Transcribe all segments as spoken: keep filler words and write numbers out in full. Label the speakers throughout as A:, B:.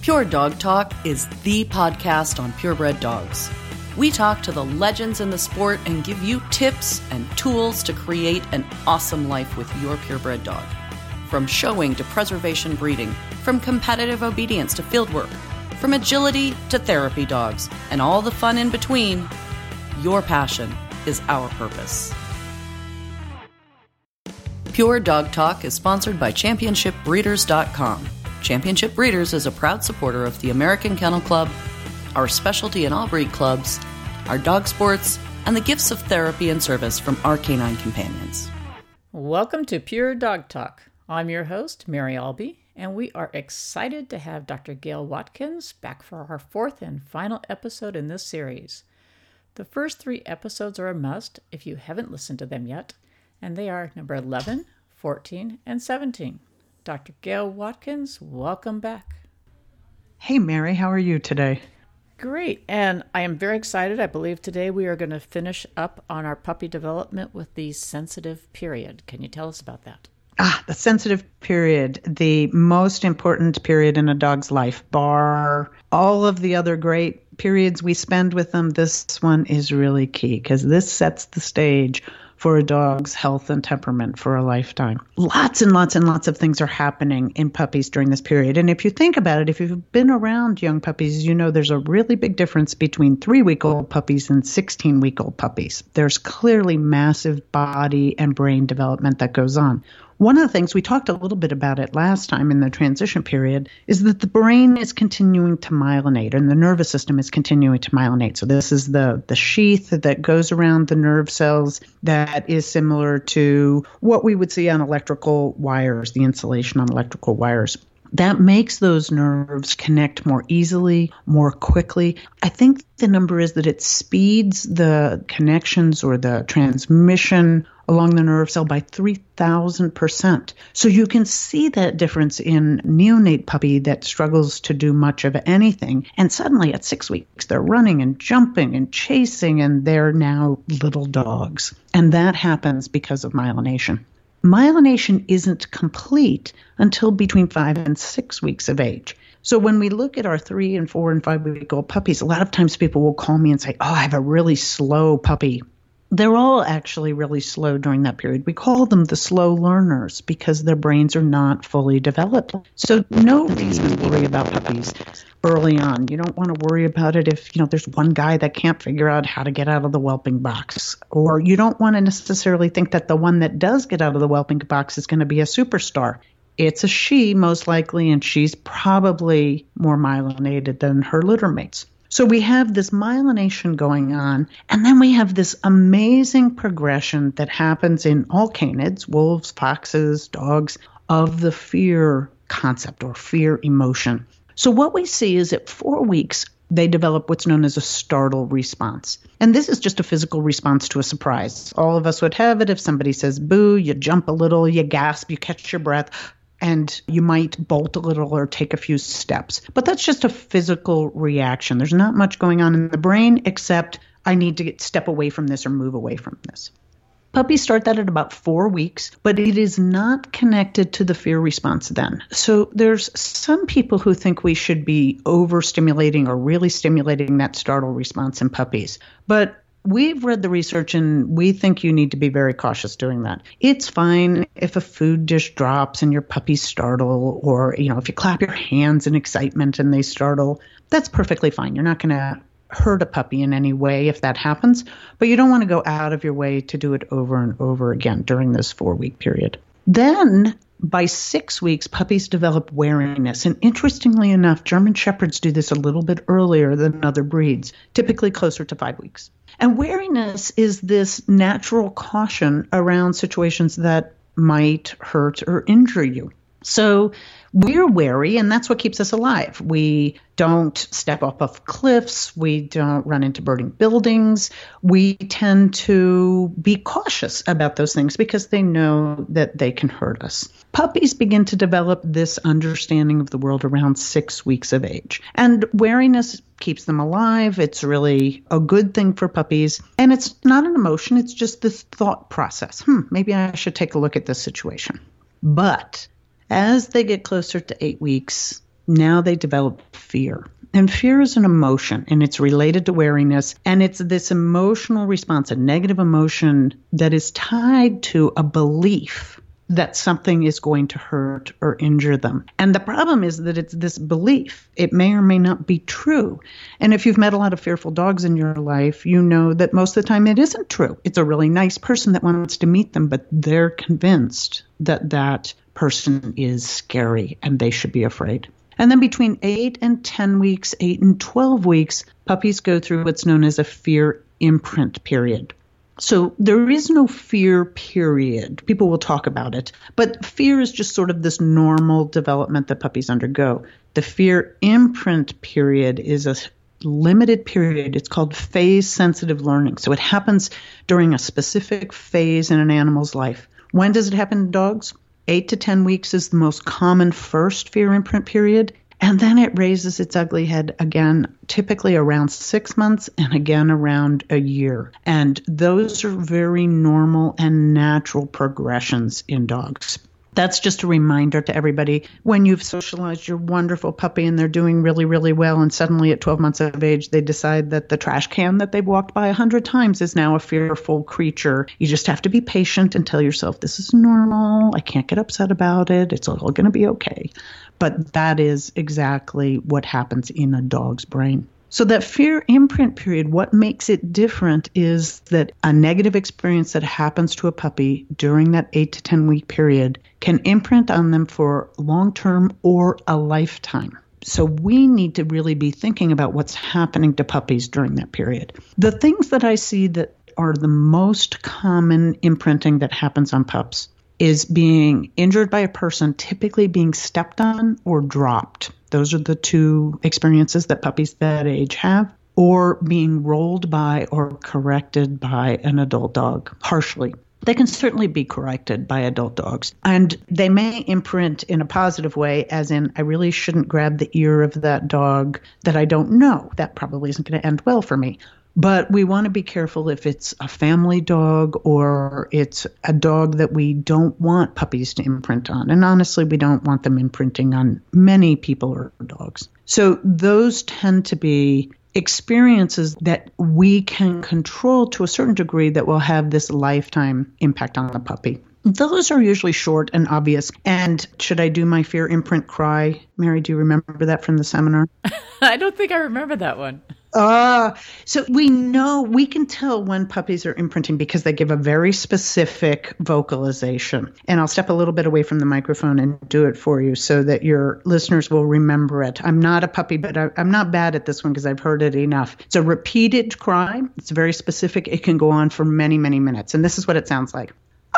A: Pure Dog Talk is the podcast on purebred dogs. We talk to the legends in the sport and give you tips and tools to create an awesome life with your purebred dog. From showing to preservation breeding, from competitive obedience to fieldwork, from agility to therapy dogs, and all the fun in between, your passion is our purpose. Pure Dog Talk is sponsored by championship breeders dot com. Championship Breeders is a proud supporter of the American Kennel Club, our specialty in all breed clubs, our dog sports, and the gifts of therapy and service from our canine companions.
B: Welcome to Pure Dog Talk. I'm your host, Mary Albee, and we are excited to have Doctor Gail Watkins back for our fourth and final episode in this series. The first three episodes are a must if you haven't listened to them yet, and they are number eleven, fourteen, and seventeen. Doctor Gail Watkins, welcome back.
C: Hey, Mary, how are you today?
B: Great, and I am very excited. I believe today we are going to finish up on our puppy development with the sensitive period. Can you tell us about that?
C: Ah, the sensitive period, the most important period in a dog's life, bar all of the other great periods we spend with them. This one is really key because this sets the stage for a dog's health and temperament for a lifetime. Lots and lots and lots of things are happening in puppies during this period. And if you think about it, if you've been around young puppies, you know there's a really big difference between three-week-old puppies and sixteen-week-old puppies. There's clearly massive body and brain development that goes on. One of the things, we talked a little bit about it last time in the transition period, is that the brain is continuing to myelinate and the nervous system is continuing to myelinate. So this is the, the sheath that goes around the nerve cells that is similar to what we would see on electrical wires, the insulation on electrical wires. That makes those nerves connect more easily, more quickly. I think the number is that it speeds the connections or the transmission along the nerve cell by three thousand percent. So you can see that difference in neonate puppy that struggles to do much of anything. And suddenly at six weeks, they're running and jumping and chasing, and they're now little dogs. And that happens because of myelination. Myelination isn't complete until between five and six weeks of age. So when we look at our three and four and five week old puppies, a lot of times people will call me and say, oh, I have a really slow puppy. They're all actually really slow during that period. We call them the slow learners because their brains are not fully developed. So no reason to worry about puppies early on. You don't want to worry about it if, you know, there's one guy that can't figure out how to get out of the whelping box. Or you don't want to necessarily think that the one that does get out of the whelping box is going to be a superstar. It's a she, most likely, and she's probably more myelinated than her litter mates. So we have this myelination going on, and then we have this amazing progression that happens in all canids, wolves, foxes, dogs, of the fear concept or fear emotion. So what we see is at four weeks, they develop what's known as a startle response. And this is just a physical response to a surprise. All of us would have it. If somebody says boo, you jump a little, you gasp, you catch your breath, and you might bolt a little or take a few steps. But that's just a physical reaction. There's not much going on in the brain except I need to get, step away from this or move away from this. Puppies start that at about four weeks, but it is not connected to the fear response then. So there's some people who think we should be overstimulating or really stimulating that startle response in puppies. But we've read the research and we think you need to be very cautious doing that. It's fine if a food dish drops and your puppies startle, or, you know, if you clap your hands in excitement and they startle, that's perfectly fine. You're not going to hurt a puppy in any way if that happens, but you don't want to go out of your way to do it over and over again during this four-week period. Then by six weeks, puppies develop wariness. And interestingly enough, German Shepherds do this a little bit earlier than other breeds, typically closer to five weeks. And wariness is this natural caution around situations that might hurt or injure you. So we're wary, and that's what keeps us alive. We don't step up off cliffs. We don't run into burning buildings. We tend to be cautious about those things because they know that they can hurt us. Puppies begin to develop this understanding of the world around six weeks of age. And wariness keeps them alive. It's really a good thing for puppies. And it's not an emotion. It's just this thought process. Hmm, maybe I should take a look at this situation. But as they get closer to eight weeks, now they develop fear. And fear is an emotion, and it's related to wariness. And it's this emotional response, a negative emotion that is tied to a belief that something is going to hurt or injure them. And the problem is that it's this belief. It may or may not be true. And if you've met a lot of fearful dogs in your life, you know that most of the time it isn't true. It's a really nice person that wants to meet them, but they're convinced that that person is scary and they should be afraid. And then between eight and ten weeks, eight and twelve weeks, puppies go through what's known as a fear imprint period. So there is no fear period. People will talk about it, but fear is just sort of this normal development that puppies undergo. The fear imprint period is a limited period. It's called phase-sensitive learning. So it happens during a specific phase in an animal's life. When does it happen in dogs? Eight to ten weeks is the most common first fear imprint period. And then it raises its ugly head again, typically around six months and again around a year. And those are very normal and natural progressions in dogs. That's just a reminder to everybody, when you've socialized your wonderful puppy and they're doing really, really well, and suddenly at twelve months of age, they decide that the trash can that they've walked by a hundred times is now a fearful creature. You just have to be patient and tell yourself, this is normal. I can't get upset about it. It's all going to be okay. But that is exactly what happens in a dog's brain. So that fear imprint period, what makes it different is that a negative experience that happens to a puppy during that eight to ten week period can imprint on them for long-term or a lifetime. So we need to really be thinking about what's happening to puppies during that period. The things that I see that are the most common imprinting that happens on pups is being injured by a person, typically being stepped on or dropped. Those are the two experiences that puppies that age have, or being rolled by or corrected by an adult dog harshly. They can certainly be corrected by adult dogs, and they may imprint in a positive way, as in, I really shouldn't grab the ear of that dog that I don't know. That probably isn't going to end well for me. But we want to be careful if it's a family dog or it's a dog that we don't want puppies to imprint on. And honestly, we don't want them imprinting on many people or dogs. So those tend to be experiences that we can control to a certain degree that will have this lifetime impact on the puppy. Those are usually short and obvious. And should I do my fear imprint cry? Mary, do you remember that from the seminar?
B: I don't think I remember that one.
C: Uh, so we know, we can tell when puppies are imprinting because they give a very specific vocalization. And I'll step a little bit away from the microphone and do it for you so that your listeners will remember it. I'm not a puppy, but I, I'm not bad at this one because I've heard it enough. It's a repeated cry. It's very specific. It can go on for many, many minutes. And this is what it sounds like.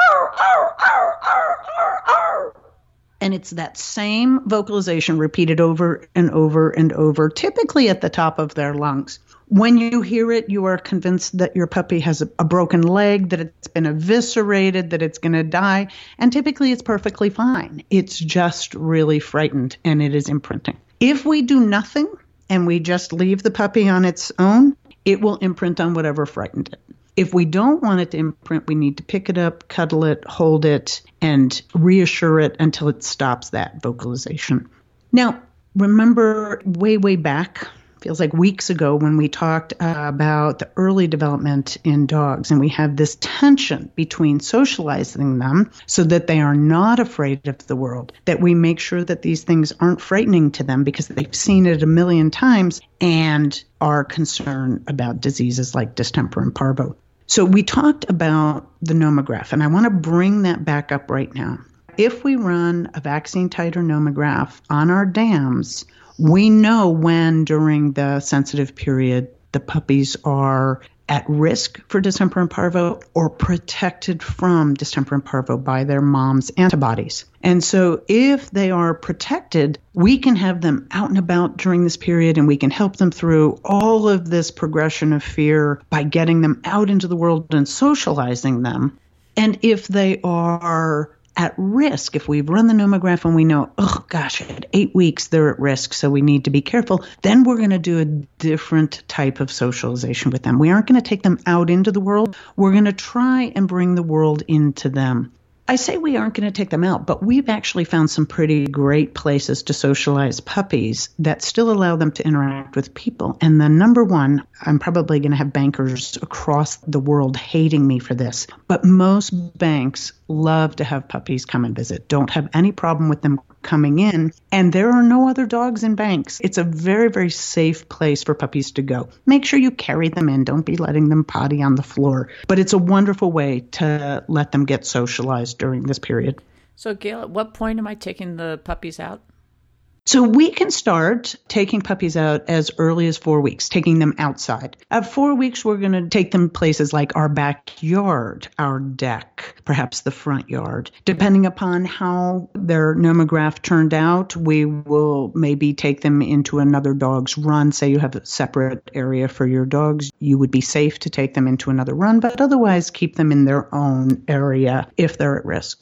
C: And it's that same vocalization repeated over and over and over, typically at the top of their lungs. When you hear it, you are convinced that your puppy has a, a broken leg, that it's been eviscerated, that it's going to die. And typically it's perfectly fine. It's just really frightened and it is imprinting. If we do nothing and we just leave the puppy on its own, it will imprint on whatever frightened it. If we don't want it to imprint, we need to pick it up, cuddle it, hold it, and reassure it until it stops that vocalization. Now, remember way, way back, feels like weeks ago, when we talked uh, about the early development in dogs, and we have this tension between socializing them so that they are not afraid of the world, that we make sure that these things aren't frightening to them because they've seen it a million times and are concerned about diseases like distemper and parvo. So we talked about the nomograph, and I want to bring that back up right now. If we run a vaccine titer nomograph on our dams, we know when during the sensitive period the puppies are at risk for distemper and parvo or protected from distemper and parvo by their mom's antibodies. And so if they are protected, we can have them out and about during this period, and we can help them through all of this progression of fear by getting them out into the world and socializing them. And if they are at risk, if we've run the nomograph and we know, oh gosh, at eight weeks they're at risk, so we need to be careful, then we're going to do a different type of socialization with them. We aren't going to take them out into the world. We're going to try and bring the world into them. I say we aren't going to take them out, but we've actually found some pretty great places to socialize puppies that still allow them to interact with people. And the number one, I'm probably going to have bankers across the world hating me for this, but most banks love to have puppies come and visit, don't have any problem with them coming in, and there are no other dogs in banks. It's a very, very safe place for puppies to go. Make sure you carry them in. Don't be letting them potty on the floor. But it's a wonderful way to let them get socialized during this period.
B: So, Gail, at what point am I taking the puppies out?
C: So we can start taking puppies out as early as four weeks, taking them outside. At four weeks, we're going to take them places like our backyard, our deck, perhaps the front yard. Depending upon how their nomograph turned out, we will maybe take them into another dog's run. Say you have a separate area for your dogs, you would be safe to take them into another run, but otherwise keep them in their own area if they're at risk.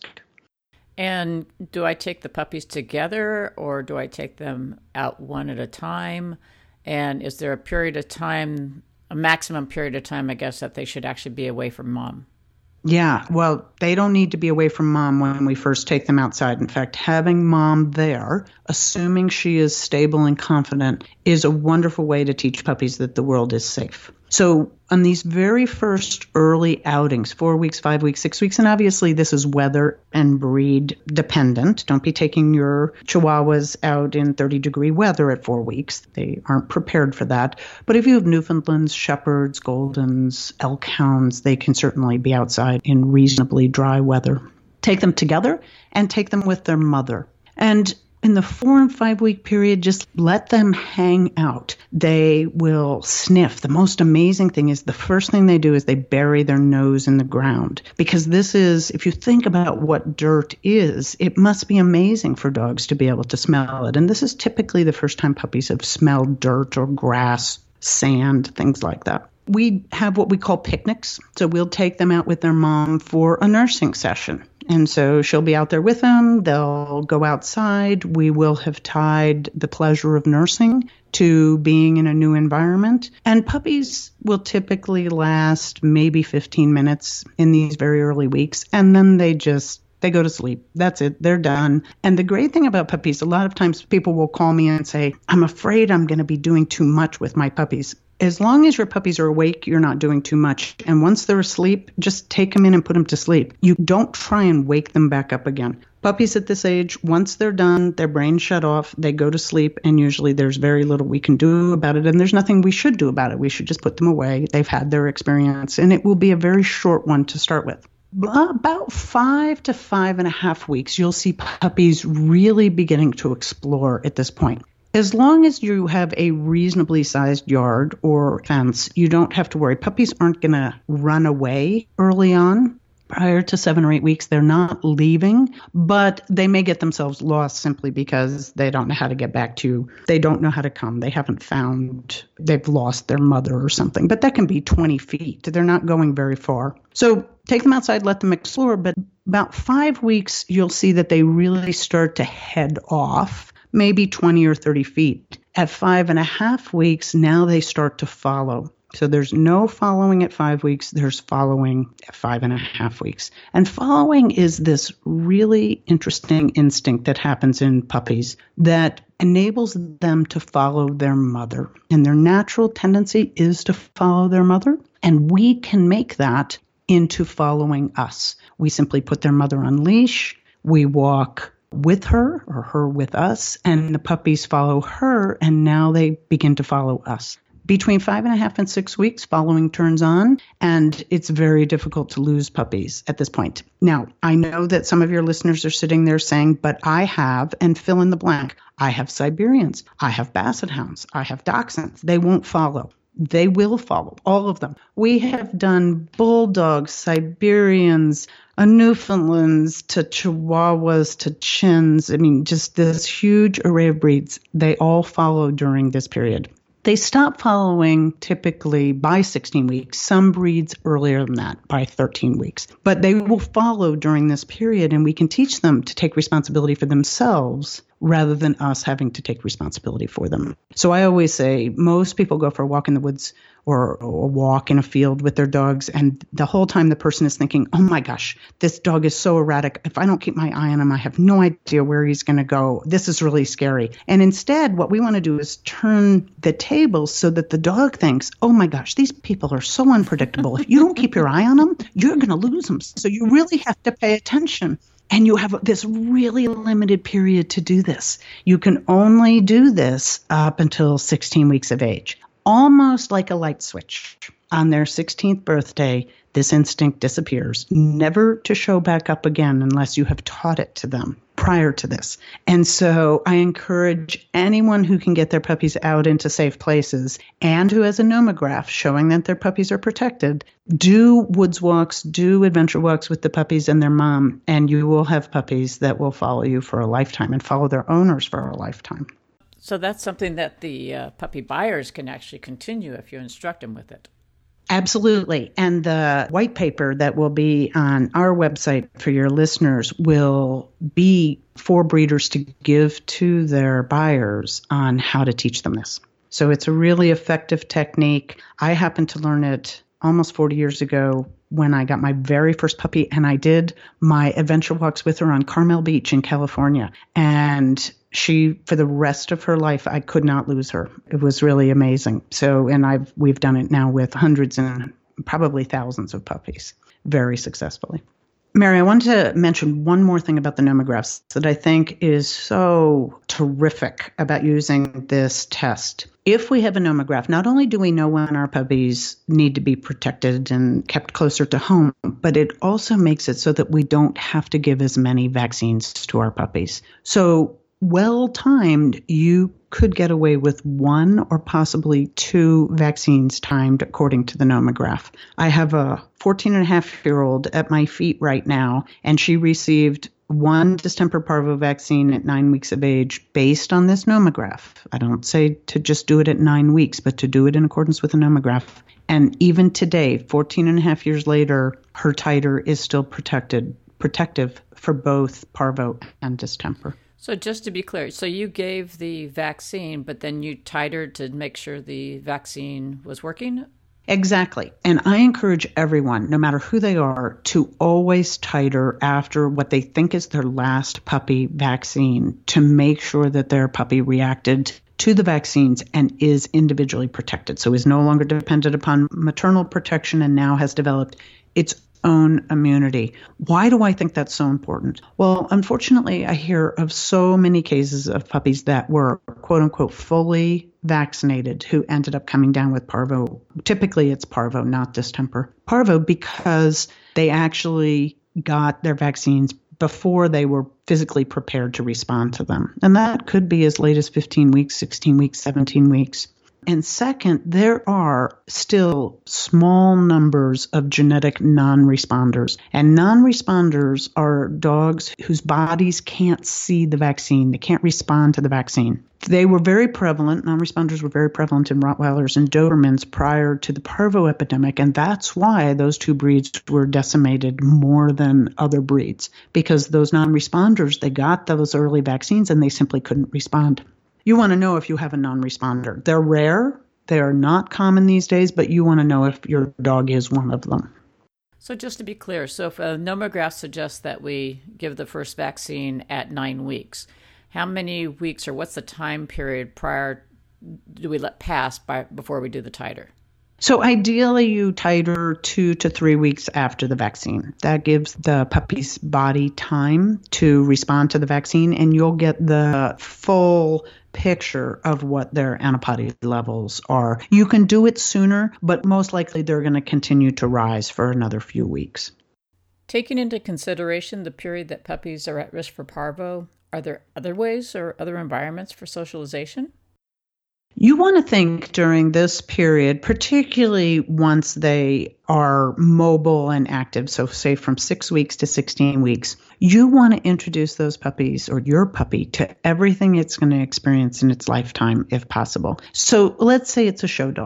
B: And do I take the puppies together or do I take them out one at a time? And is there a period of time, a maximum period of time, I guess, that they should actually be away from mom?
C: Yeah, well, they don't need to be away from mom when we first take them outside. In fact, having mom there, assuming she is stable and confident, is a wonderful way to teach puppies that the world is safe. So on these very first early outings, four weeks, five weeks, six weeks, and obviously this is weather and breed dependent. Don't be taking your Chihuahuas out in thirty degree weather at four weeks. They aren't prepared for that. But if you have Newfoundlands, Shepherds, Goldens, Elk Hounds, they can certainly be outside in reasonably dry weather. Take them together and take them with their mother. And in the four and five week period, just let them hang out. They will sniff. The most amazing thing is the first thing they do is they bury their nose in the ground. Because this is, if you think about what dirt is, it must be amazing for dogs to be able to smell it. And this is typically the first time puppies have smelled dirt or grass, sand, things like that. We have what we call picnics. So we'll take them out with their mom for a nursing session. And so she'll be out there with them. They'll go outside. We will have tied the pleasure of nursing to being in a new environment. And puppies will typically last maybe fifteen minutes in these very early weeks. And then they just, they go to sleep. That's it. They're done. And the great thing about puppies, a lot of times people will call me and say, I'm afraid I'm going to be doing too much with my puppies. As long as your puppies are awake, you're not doing too much. And once they're asleep, just take them in and put them to sleep. You don't try and wake them back up again. Puppies at this age, once they're done, their brains shut off, they go to sleep, and usually there's very little we can do about it, and there's nothing we should do about it. We should just put them away. They've had their experience, and it will be a very short one to start with. About five to five and a half weeks, you'll see puppies really beginning to explore at this point. As long as you have a reasonably sized yard or fence, you don't have to worry. Puppies aren't going to run away early on. Prior to seven or eight weeks, they're not leaving, but they may get themselves lost simply because they don't know how to get back to you. They don't know how to come. They haven't found, they've lost their mother or something, but that can be twenty feet. They're not going very far. So take them outside, let them explore, but about five weeks, you'll see that they really start to head off. Maybe twenty or thirty feet. At five and a half weeks, now they start to follow. So there's no following at five weeks. There's following at five and a half weeks. And following is this really interesting instinct that happens in puppies that enables them to follow their mother. And their natural tendency is to follow their mother. And we can make that into following us. We simply put their mother on leash. We walk with her or her with us, and the puppies follow her, and now they begin to follow us. Between five and a half and six weeks, following turns on, and it's very difficult to lose puppies at this point. Now, I know that some of your listeners are sitting there saying, but I have, and fill in the blank, I have Siberians, I have Basset Hounds, I have Dachshunds. They won't follow. They will follow, all of them. We have done Bulldogs, Siberians, a Newfoundlands to Chihuahuas to Chins. I mean, just this huge array of breeds. They all follow during this period. They stop following typically by sixteen weeks, some breeds earlier than that, by thirteen weeks. But they will follow during this period, and we can teach them to take responsibility for themselves rather than us having to take responsibility for them. So I always say most people go for a walk in the woods or a walk in a field with their dogs, and the whole time the person is thinking, oh my gosh, this dog is so erratic. If I don't keep my eye on him, I have no idea where he's going to go. This is really scary. And instead, what we want to do is turn the tables so that the dog thinks, oh my gosh, these people are so unpredictable. If you don't keep your eye on them, you're going to lose them. So you really have to pay attention. And you have this really limited period to do this. You can only do this up until sixteen weeks of age. Almost like a light switch. On their sixteenth birthday, this instinct disappears, never to show back up again unless you have taught it to them prior to this. And so I encourage anyone who can get their puppies out into safe places and who has a nomograph showing that their puppies are protected, do woods walks, do adventure walks with the puppies and their mom, and you will have puppies that will follow you for a lifetime and follow their owners for a lifetime.
B: So that's something that the uh, puppy buyers can actually continue if you instruct them with it.
C: Absolutely. And the white paper that will be on our website for your listeners will be for breeders to give to their buyers on how to teach them this. So it's a really effective technique. I happened to learn it almost forty years ago when I got my very first puppy, and I did my adventure walks with her on Carmel Beach in California. And she, for the rest of her life, I could not lose her. It was really amazing. So, and I've we've done it now with hundreds and probably thousands of puppies, very successfully. Mary, I want to mention one more thing about the nomographs that I think is so terrific about using this test. If we have a nomograph, not only do we know when our puppies need to be protected and kept closer to home, but it also makes it so that we don't have to give as many vaccines to our puppies. So well-timed, you could get away with one or possibly two vaccines timed according to the nomograph. I have a fourteen and a half year old at my feet right now, and she received one distemper parvo vaccine at nine weeks of age based on this nomograph. I don't say to just do it at nine weeks, but to do it in accordance with the nomograph. And even today, fourteen and a half years later, her titer is still protected, protective for both parvo and distemper.
B: So just to be clear, so you gave the vaccine, but then you titered to make sure the vaccine was working?
C: Exactly. And I encourage everyone, no matter who they are, to always titer after what they think is their last puppy vaccine to make sure that their puppy reacted to the vaccines and is individually protected. So is no longer dependent upon maternal protection and now has developed its own immunity. Why do I think that's so important? Well, unfortunately, I hear of so many cases of puppies that were, quote unquote, fully vaccinated who ended up coming down with parvo. Typically, it's parvo, not distemper. Parvo because they actually got their vaccines before they were physically prepared to respond to them. And that could be as late as fifteen weeks, sixteen weeks, seventeen weeks. And second, there are still small numbers of genetic non-responders. And non-responders are dogs whose bodies can't see the vaccine. They can't respond to the vaccine. They were very prevalent. Non-responders were very prevalent in Rottweilers and Dobermans prior to the parvo epidemic. And that's why those two breeds were decimated more than other breeds. Because those non-responders, they got those early vaccines and they simply couldn't respond. You want to know if you have a non-responder. They're rare. They are not common these days, but you want to know if your dog is one of them.
B: So just to be clear, so if a nomograph suggests that we give the first vaccine at nine weeks, how many weeks or what's the time period prior do we let pass by before we do the titer?
C: So ideally, you titer two to three weeks after the vaccine. That gives the puppy's body time to respond to the vaccine, and you'll get the full picture of what their antibody levels are. You can do it sooner, but most likely they're going to continue to rise for another few weeks.
B: Taking into consideration the period that puppies are at risk for parvo, are there other ways or other environments for socialization?
C: You want to think during this period, particularly once they are mobile and active, so say from six weeks to sixteen weeks, you want to introduce those puppies or your puppy to everything it's going to experience in its lifetime if possible. So let's say it's a show dog.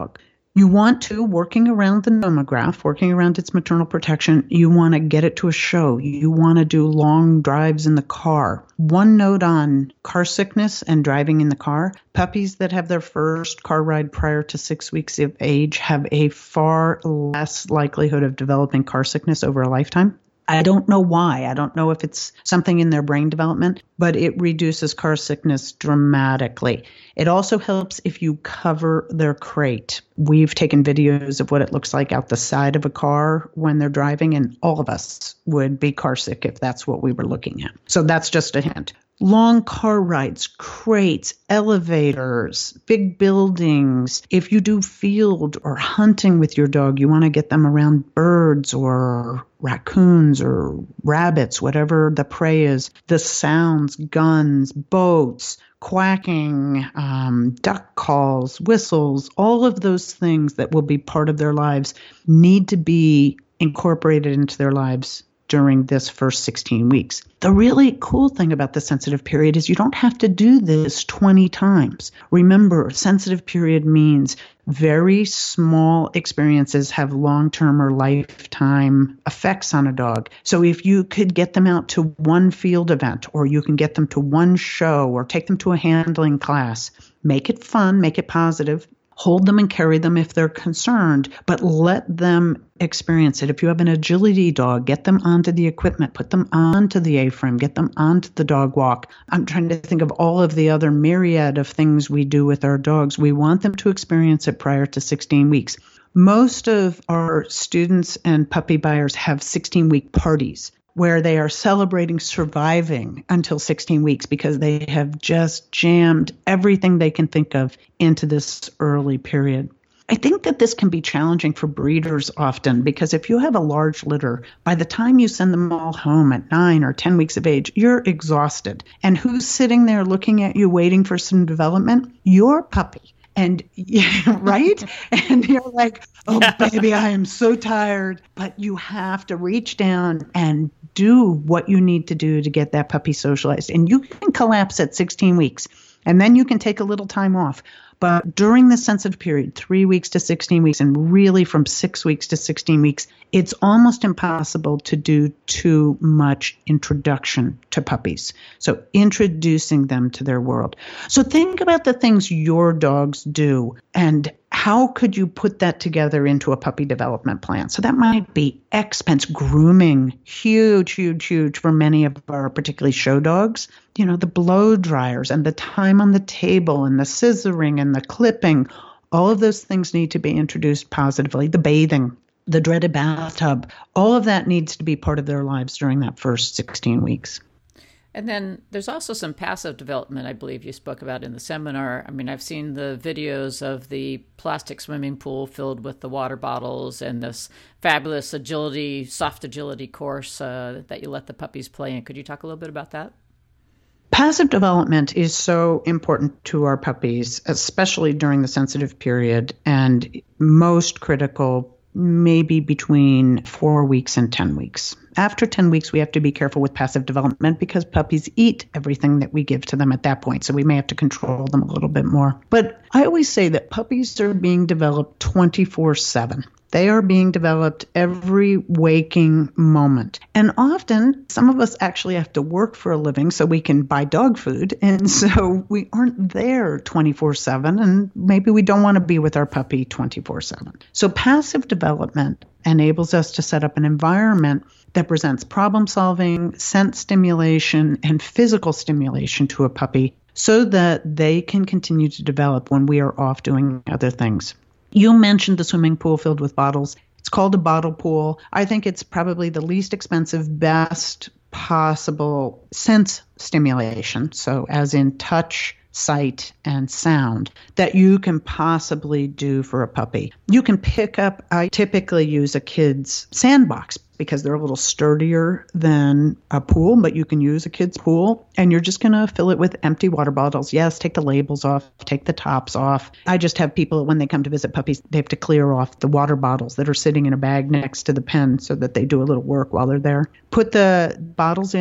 C: You want to, working around the nomograph, working around its maternal protection, you want to get it to a show. You want to do long drives in the car. One note on car sickness and driving in the car. Puppies that have their first car ride prior to six weeks of age have a far less likelihood of developing car sickness over a lifetime. I don't know why. I don't know if it's something in their brain development, but it reduces car sickness dramatically. It also helps if you cover their crate. We've taken videos of what it looks like out the side of a car when they're driving, and all of us would be car sick if that's what we were looking at. So that's just a hint. Long car rides, crates, elevators, big buildings. If you do field or hunting with your dog, you want to get them around birds or raccoons or rabbits, whatever the prey is. The sounds, guns, boats, quacking, um, duck calls, whistles, all of those things that will be part of their lives need to be incorporated into their lives during this first sixteen weeks. The really cool thing about the sensitive period is you don't have to do this twenty times. Remember, sensitive period means very small experiences have long-term or lifetime effects on a dog. So if you could get them out to one field event, or you can get them to one show, or take them to a handling class, make it fun, make it positive. Hold them and carry them if they're concerned, but let them experience it. If you have an agility dog, get them onto the equipment, put them onto the A-frame, get them onto the dog walk. I'm trying to think of all of the other myriad of things we do with our dogs. We want them to experience it prior to sixteen weeks. Most of our students and puppy buyers have sixteen-week parties where they are celebrating surviving until sixteen weeks because they have just jammed everything they can think of into this early period. I think that this can be challenging for breeders often because if you have a large litter, by the time you send them all home at nine or ten weeks of age, you're exhausted. And who's sitting there looking at you waiting for some development? Your puppy. And yeah, right? And you're like, oh, baby, I am so tired. But you have to reach down and do what you need to do to get that puppy socialized. And you can collapse at sixteen weeks, and then you can take a little time off. But during the sensitive period, three weeks to sixteen weeks, and really from six weeks to sixteen weeks, it's almost impossible to do too much introduction to puppies. So introducing them to their world. So think about the things your dogs do and how could you put that together into a puppy development plan? So that might be expense, grooming, huge, huge, huge for many of our particularly show dogs. You know, the blow dryers and the time on the table and the scissoring and the clipping, all of those things need to be introduced positively. The bathing, the dreaded bathtub, all of that needs to be part of their lives during that first sixteen weeks.
B: And then there's also some passive development, I believe you spoke about in the seminar. I mean, I've seen the videos of the plastic swimming pool filled with the water bottles and this fabulous agility, soft agility course uh, that you let the puppies play in. Could you talk a little bit about that?
C: Passive development is so important to our puppies, especially during the sensitive period, and most critical maybe between four weeks and ten weeks. After ten weeks, we have to be careful with passive development because puppies eat everything that we give to them at that point. So we may have to control them a little bit more. But I always say that puppies are being developed twenty-four seven. They are being developed every waking moment. And often, some of us actually have to work for a living so we can buy dog food. And so we aren't there twenty-four seven, and maybe we don't want to be with our puppy twenty-four seven. So passive development enables us to set up an environment that presents problem solving, sense stimulation, and physical stimulation to a puppy so that they can continue to develop when we are off doing other things. You mentioned the swimming pool filled with bottles. It's called a bottle pool. I think it's probably the least expensive, best possible sense stimulation, so as in touch, sight, and sound, that you can possibly do for a puppy. You can pick up, I typically use a kid's sandbox because they're a little sturdier than a pool, but you can use a kid's pool and you're just going to fill it with empty water bottles. Yes, take the labels off, take the tops off. I just have people, when they come to visit puppies, they have to clear off the water bottles that are sitting in a bag next to the pen so that they do a little work while they're there. Put the bottles in.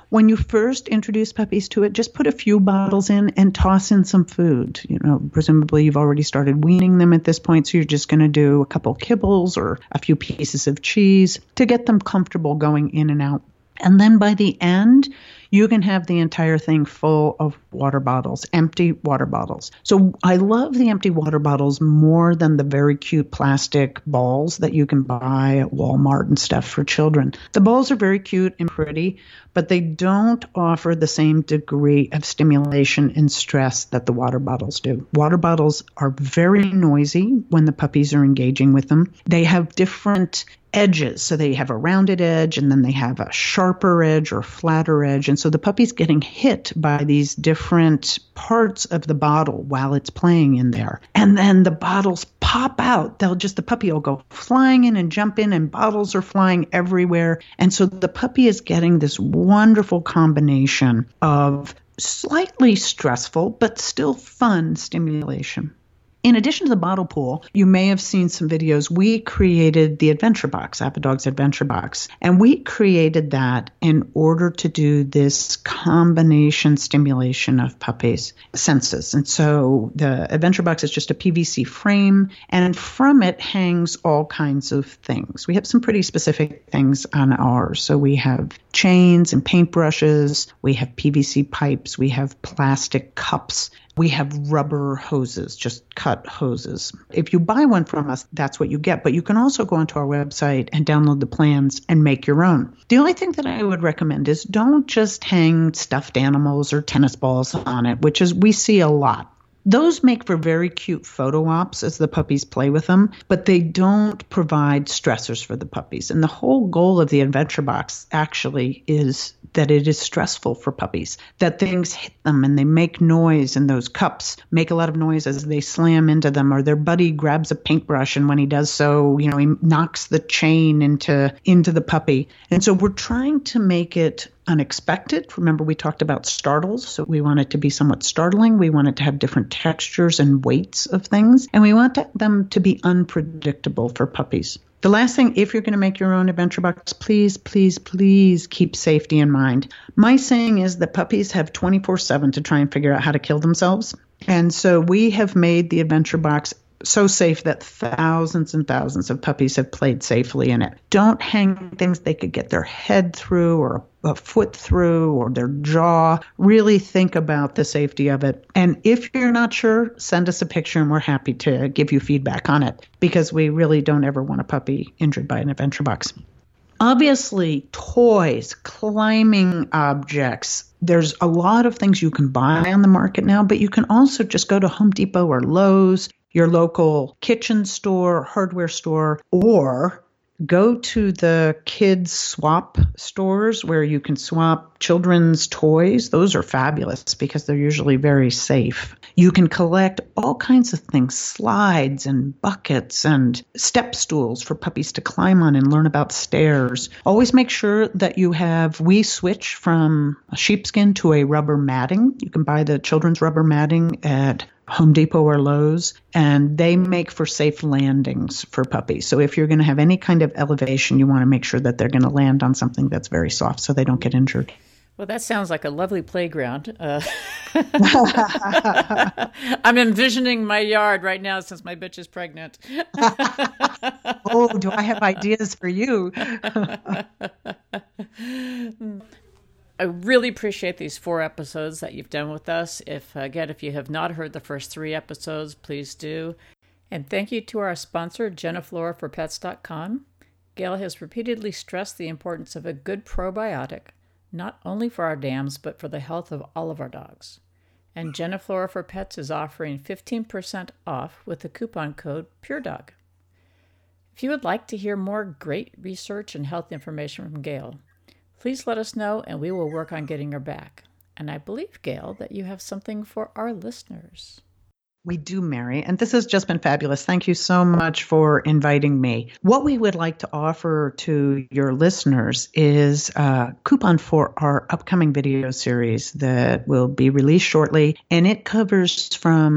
C: when you first introduce puppies to it, just put a few bottles in and toss in some food. You know, presumably you've already started weaning them at this point, so you're just going to do a couple kibbles or a few pieces of cheese to get them comfortable going in and out. And then by the end, you can have the entire thing full of water bottles, empty water bottles. So I love the empty water bottles more than the very cute plastic balls that you can buy at Walmart and stuff for children. The balls are very cute and pretty, but they don't offer the same degree of stimulation and stress that the water bottles do. Water bottles are very noisy when the puppies are engaging with them. They have different edges. So they have a rounded edge, and then they have a sharper edge or flatter edge. And so the puppy's getting hit by these different parts of the bottle while it's playing in there. And then the bottles pop out. They'll just, the puppy will go flying in and jump in, and bottles are flying everywhere. And so the puppy is getting this wonderful combination of slightly stressful, but still fun stimulation. In addition to the bottle pool, you may have seen some videos. We created the Adventure Box, Apodog's Adventure Box, and we created that in order to do this combination stimulation of puppies' senses. And so the Adventure Box is just a P V C frame, and from it hangs all kinds of things. We have some pretty specific things on ours. So we have chains and paintbrushes, we have P V C pipes, we have plastic cups. We have rubber hoses, just cut hoses. If you buy one from us, that's what you get. But you can also go onto our website and download the plans and make your own. The only thing that I would recommend is don't just hang stuffed animals or tennis balls on it, which is we see a lot. Those make for very cute photo ops as the puppies play with them, but they don't provide stressors for the puppies. And the whole goal of the Adventure Box actually is that it is stressful for puppies, that things hit them and they make noise, and those cups make a lot of noise as they slam into them, or their buddy grabs a paintbrush, and when he does so, you know, he knocks the chain into, into the puppy. And so we're trying to make it unexpected. Remember, we talked about startles, so we want it to be somewhat startling. We want it to have different textures and weights of things, and we want to, them to be unpredictable for puppies. The last thing, if you're going to make your own Adventure Box, please, please, please keep safety in mind. My saying is that puppies have twenty-four seven to try and figure out how to kill themselves. And so we have made the Adventure Box so safe that thousands and thousands of puppies have played safely in it. Don't hang things they could get their head through or a foot through or their jaw. Really think about the safety of it. And if you're not sure, send us a picture and we're happy to give you feedback on it, because we really don't ever want a puppy injured by an Adventure Box. Obviously, toys, climbing objects. There's a lot of things you can buy on the market now, but you can also just go to Home Depot or Lowe's, your local kitchen store, hardware store, or go to the kids swap stores where you can swap children's toys. Those are fabulous because they're usually very safe. You can collect all kinds of things, slides and buckets and step stools for puppies to climb on and learn about stairs. Always make sure that you have, we switch from a sheepskin to a rubber matting. You can buy the children's rubber matting at Home Depot or Lowe's, and they make for safe landings for puppies. So if you're going to have any kind of elevation, you want to make sure that they're going to land on something that's very soft so they don't get injured.
B: Well, that sounds like a lovely playground. Uh, I'm envisioning my yard right now since my bitch is pregnant.
C: Oh, do I have ideas for you?
B: I really appreciate these four episodes that you've done with us. If, again, if you have not heard the first three episodes, please do. And thank you to our sponsor, Geniflora for Pets dot com. Gail has repeatedly stressed the importance of a good probiotic, not only for our dams, but for the health of all of our dogs. And Geniflora for Pets is offering fifteen percent off with the coupon code PureDog. If you would like to hear more great research and health information from Gail, please let us know and we will work on getting her back. And I believe, Gail, that you have something for our listeners.
C: We do, Mary, and this has just been fabulous. Thank you so much for inviting me. What we would like to offer to your listeners is a coupon for our upcoming video series that will be released shortly, and it covers from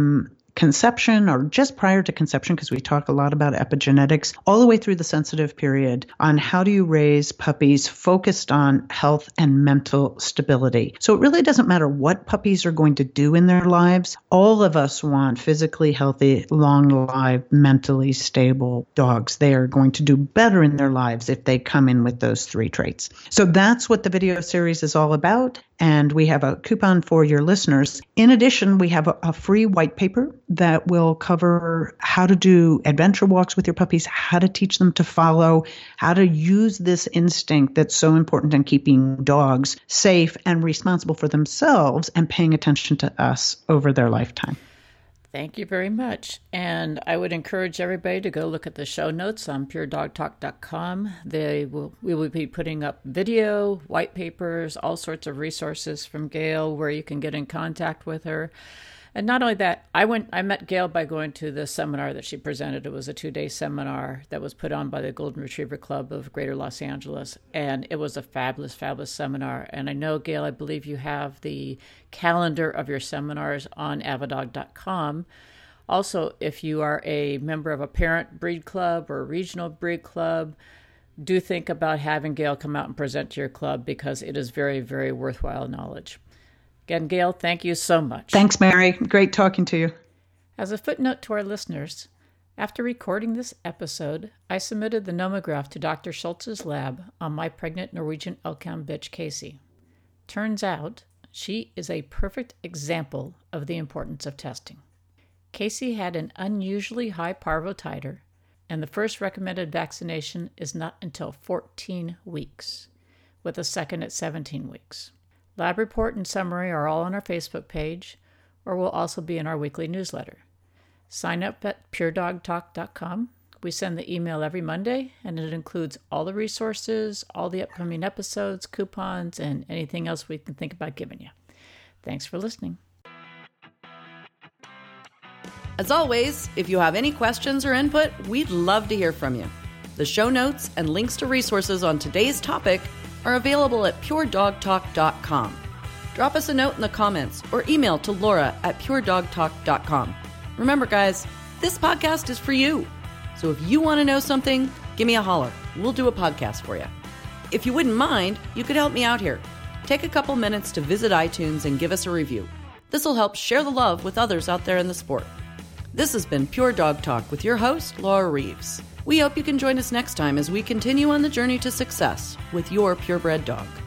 C: conception or just prior to conception, because we talk a lot about epigenetics, all the way through the sensitive period on how do you raise puppies focused on health and mental stability. So it really doesn't matter what puppies are going to do in their lives. All of us want physically healthy, long-lived, mentally stable dogs. They are going to do better in their lives if they come in with those three traits. So that's what the video series is all about. And we have a coupon for your listeners. In addition, we have a, a free white paper that will cover how to do adventure walks with your puppies, how to teach them to follow, how to use this instinct that's so important in keeping dogs safe and responsible for themselves and paying attention to us over their lifetime.
B: Thank you very much. And I would encourage everybody to go look at the show notes on pure dog talk dot com. They will, we will be putting up video, white papers, all sorts of resources from Gail where you can get in contact with her. And not only that, I went, I met Gail by going to the seminar that she presented. It was a two-day seminar that was put on by the Golden Retriever Club of Greater Los Angeles. And it was a fabulous, fabulous seminar. And I know, Gail, I believe you have the calendar of your seminars on avidog dot com. Also, if you are a member of a parent breed club or a regional breed club, do think about having Gail come out and present to your club because it is very, very worthwhile knowledge. Again, Gail, thank you so much.
C: Thanks, Mary. Great talking to you.
B: As a footnote to our listeners, after recording this episode, I submitted the nomograph to Doctor Schultz's lab on my pregnant Norwegian Elkhound bitch, Casey. Turns out, she is a perfect example of the importance of testing. Casey had an unusually high parvo titer, and the first recommended vaccination is not until fourteen weeks, with a second at seventeen weeks. Lab report and summary are all on our Facebook page, or will also be in our weekly newsletter. Sign up at pure dog talk dot com. We send the email every Monday, and it includes all the resources, all the upcoming episodes, coupons, and anything else we can think about giving you. Thanks for listening.
A: As always, if you have any questions or input, we'd love to hear from you. The show notes and links to resources on today's topic are available at pure dog talk dot com. Drop us a note in the comments or email to Laura at pure dog talk dot com. Remember, guys, this podcast is for you. So if you want to know something, give me a holler. We'll do a podcast for you. If you wouldn't mind, you could help me out here. Take a couple minutes to visit iTunes and give us a review. This will help share the love with others out there in the sport. This has been Pure Dog Talk with your host, Laura Reeves. We hope you can join us next time as we continue on the journey to success with your purebred dog.